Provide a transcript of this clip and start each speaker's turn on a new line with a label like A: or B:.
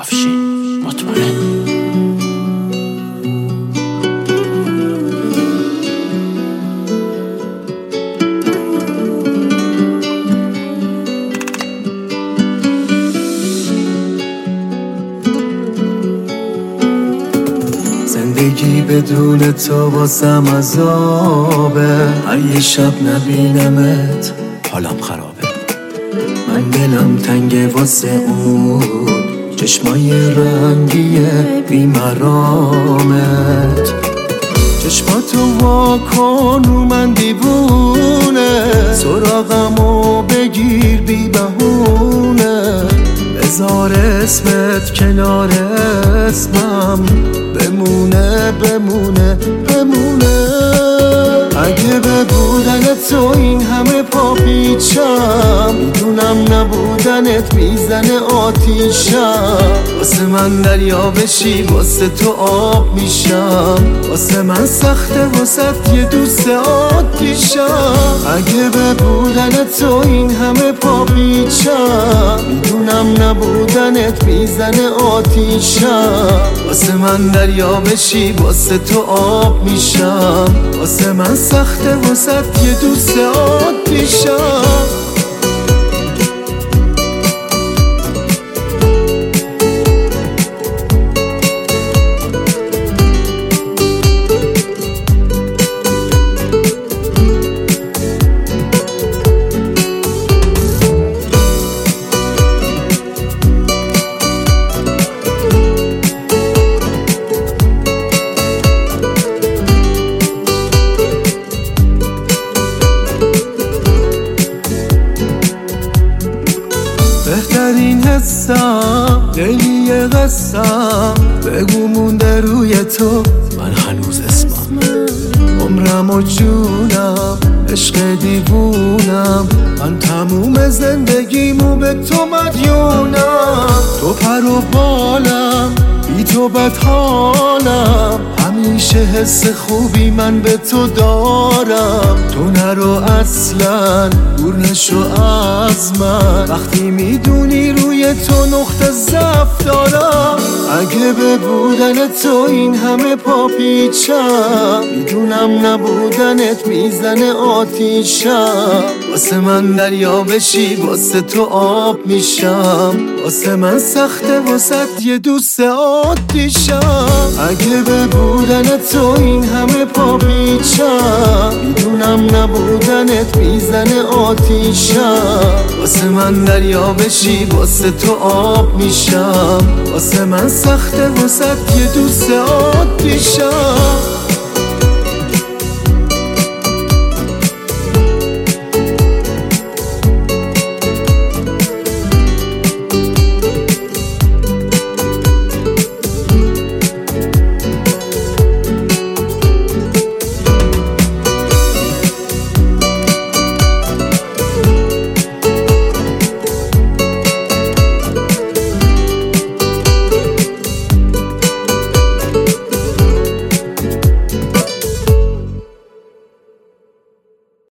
A: افشین مطمئن.
B: زندگی بدون تو واسم عذابه، هر یه شب نبینمت حالم خرابه. من دلم تنگه واسه اون چشمای رنگیه بیمرامت. چشماتو واکن رو من دیوونه، سراغمو بگیر بی بهونه. بذار اسمت کنار اسمم، بمونه بمونه بمونه. اگه به بودن تو این همه پا پیچم، میدونم نبودنت میزنه آتیشم. واسه من دریا بشی واسه تو آب میشم، واسه من سخته واسه یه دوست عادیشم. اگه به بودن تو این همه پا پیچم، میدونم نبودنت میزنه آتیشم. واسه من دریا بشی واسه تو آب میشم، واسه من سخته واسه یه دوست عادیشم. بهترین حسم دلیه قسم، بگو مونده روی تو من هنوز اسمم. عمرم و جونم عشق دیوونم، من تموم زندگیمو به تو مدیونم. تو پر و بالم بی تو بدحالم، همیشه حس خوبی من به تو دارم. تو نرو اصلا دور نشو از من، وقتی میدونی روی تو نقطه ضعف دارم. اگه به بودن تو این همه پا پیچم، میدونم نبودنت میزنه آتیشم. واسه من دریا بشی واسه تو آب میشم، واسه من سخته واسه یه دوست عادیشم. اگه به بودن تو این همه پا پیچم، میدونم نبودنت میزنه آتیشم. واسه من دریا بشی واسه تو آب میشم، واسه من سخته واسه یه دوست عادیشم.